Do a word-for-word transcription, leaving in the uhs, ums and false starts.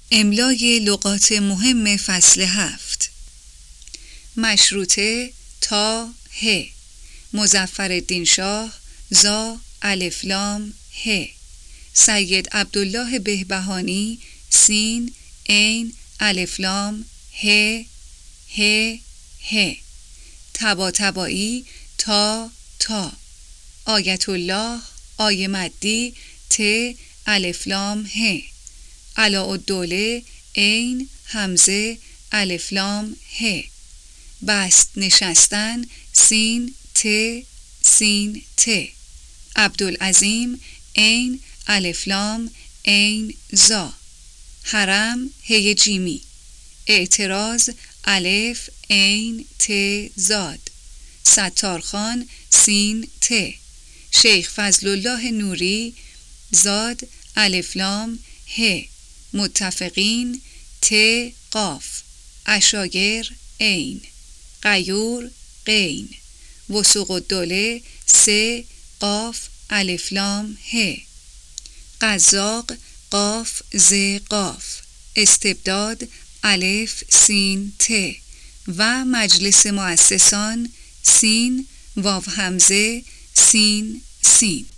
املای لغات مهم فصل هفت. مشروطه تا ه. مظفرالدین شاه زا الف لام ه. سید عبدالله بهبهانی سین عین الف لام ه ه ه. طباطبایی تا تا. آیت الله آی مدی ت الف لام ه. علاءالدوله عین همزه الف لام ه. بست نشستن سین ت سین ت. عبدالعظیم عین الف لام عین زا. حرم هی جیمی. اعتراض الف عین ت زاد. ستارخان سین ت. شیخ فضل الله نوری زاد الف لام ه. متفقین ت قاف. عشایر عین. غیور غین. وثوق الدوله س قاف الف لام ه. قزاق قاف ز قاف. استبداد الف سین ت. و مجلس مؤسسان سین واو همزه سین سین.